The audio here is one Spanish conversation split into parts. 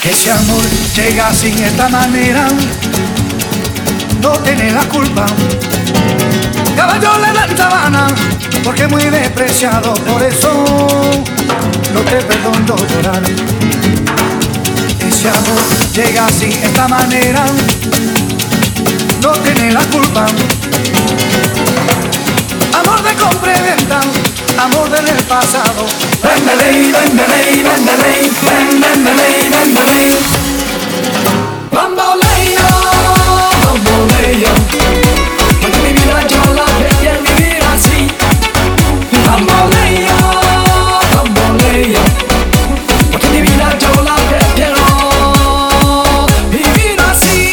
Ese amor llega así de esta manera, no tiene la culpa. Caballo le dan sabana, porque es muy despreciado, por eso no te perdono llorar. Ese amor llega así de esta manera, no tiene la culpa. Amor de compra y venta, amor del pasado. Véndele, véndele, véndele, véndele, véndele. Bamboleo, bamboleo, porque mi vida yo la prefiero vivir así. Bamboleo, bamboleo, porque mi vida yo la prefiero vivir así.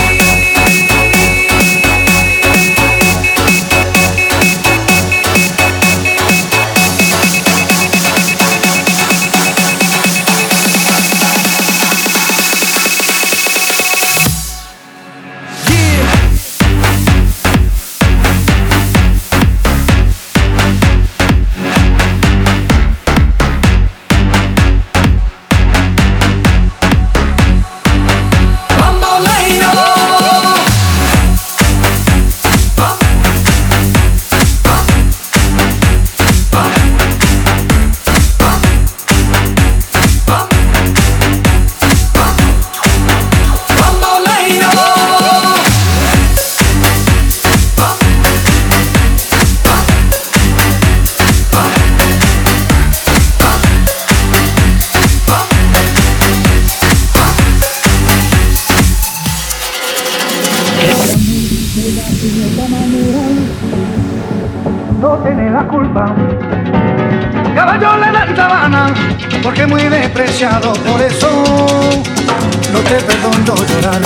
No tiene la culpa. Caballo le dan sabana, porque es muy despreciado, por eso no te perdono llorar.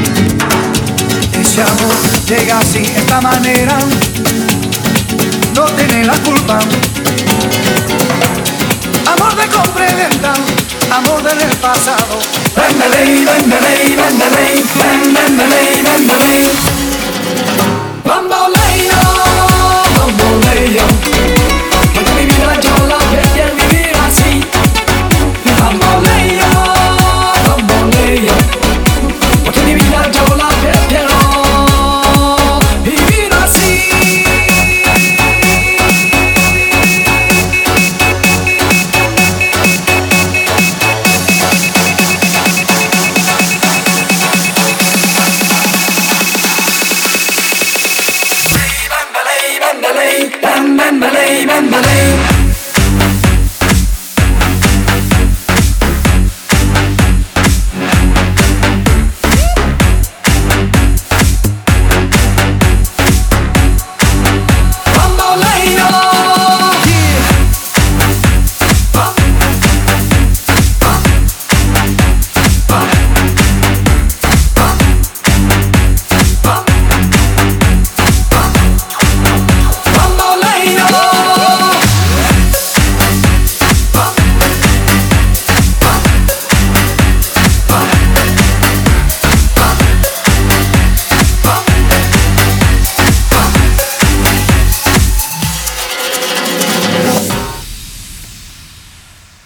Ese amor llega así de esta manera, no tiene la culpa. Amor de compra y venta, amor del pasado. Véndele, véndele, véndele, véndele, véndele. Bamboleo.